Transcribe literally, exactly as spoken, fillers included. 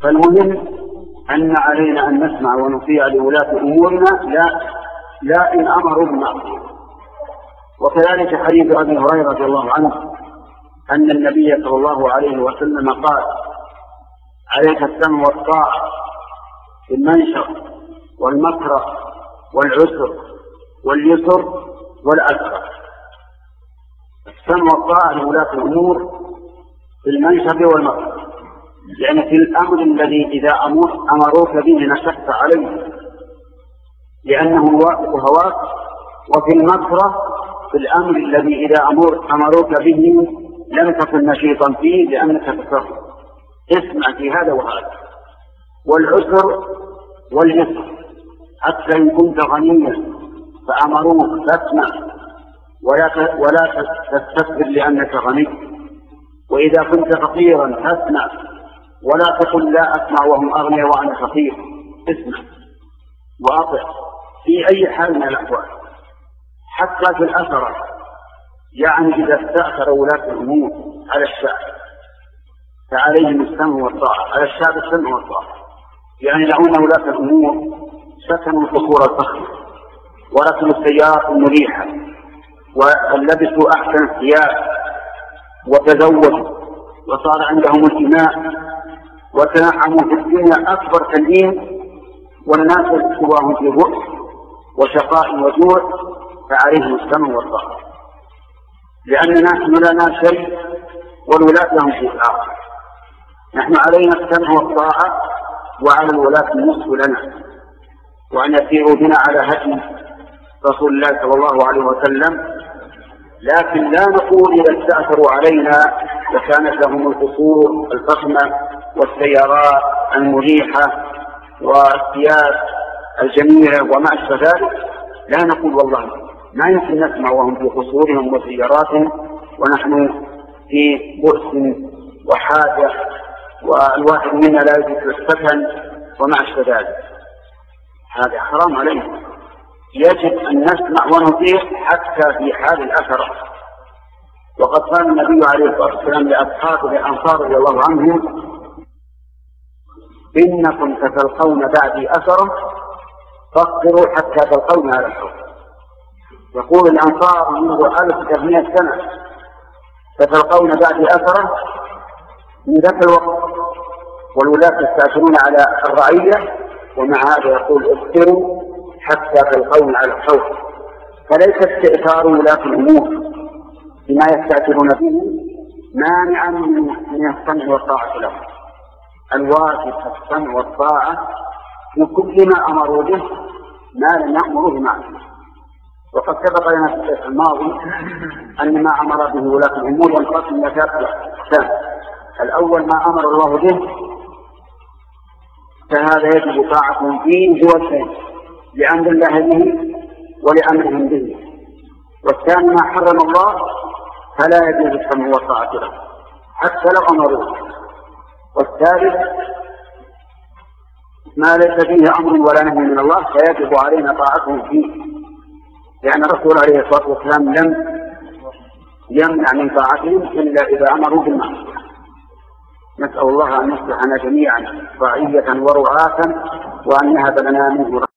فالمهم أن علينا أن نسمع ونطيع لولاة أمورنا لا لا إن أمروا بالمعصية. وكذلك حديث أبي هريرة رضي الله عنه أن النبي صلى الله عليه وسلم قال: عليك السمع والطاعة في المنشط والمكره والعسر واليسر والعسر. السمع والطاعة لولاة الأمور في المنشط والمكره، يعني في الأمر الذي إذا أمروك به نشأت عليه لأنه يوافق هواك، وفي المكره في الأمر الذي إذا أمروك به لم تكن نشيطا فيه لأنك تكره. اسمع في هذا وهذا. والعسر واليسر، حتى إن كنت غنيا فأمروك فاسمع ولا ولا تستكبر لأنك غني، وإذا كنت فقيرا فاسمع ولا تقل لا أسمع وهم أغنياء وأنا فقير. اسمع وأطع في أي حال من الأحوال، حتى في الأثرة. يعني إذا استأثر ولاة الأمور على الشعب فعليهم السمع والطاعة، على الشعب السمع والطاعة. يعني لو أن ولاة الأمور سكنوا القصور الفخمة وركبوا السيارات المريحة ولبسوا أحسن الثياب وتزوجوا وصار عندهم الإماء وتنعموا في الدنيا أكبر تنعيم، والناس سواهم في بؤس وشقاء وجوع، فعليهم السمع والطاعة، لأننا نحن لنا شيء والولاة لهم شيء آخر. نحن علينا السمع والطاعة، وعلى الولاة النصح لنا، وأن يسيروا بنا على هدي رسول الله صلى الله عليه وسلم. لكن لا نقول إذا استأثروا علينا وكانت لهم القصور الفخمة والسيارات المريحة والثياب الجميلة وما أشبه ذلك، لا نقول والله ما يمكن نسمع وهم في قصورهم وسياراتهم ونحن في بؤس وحاجة والواحد منا لا يجد السكن وما أشبه ذلك. هذا حرام علينا. يجب أن نسمع ونطيع حتى في حال الأثر. وقد قال النبي عليه الصلاة والسلام لأصحابه الأنصار رضي الله عنهم: إنكم ستلقون بعدي أثرا فاصبروا حتى تلقون على الحوض. يقول الأنصار منذ ألف وثمانمائة سنة: ستلقون بعدي أثرا من ذاك الوقت، والولاة يستأثرون على الرعية، ومع هذا يقول: اصبروا حتى تلقون على الحوض. فليس استئثار ولاة الأمور بما يستأثرون به مانعا من السمع والطاعة لهم. الواجب السمع والطاعة في كل ما أمروا به ما لم يأمروا بمعصية. وقد سبق لنا في الشيخ الماضي أن ما أمر به ولاة الأمور ينقسم إلى ثلاثة أقسام. الأول ما أمر الله به فهذا يجب طاعتهم فيه هو الثاني لأمر الله به ولأمرهم به. والثاني ما حرم الله فلا يجوز السمع والطاعة له حتى لو أمروه. والثالث ما ليس فيه أمر ولا نهي من الله فيجب علينا طاعتهم فيه، لأن الرسول عليه الصلاة والسلام لم يمنع من طاعتهم إلا إذا أمروا بالمعصية. نسأل الله أن يصلحنا جميعا رعية ورعاة وأن يهب لنا منه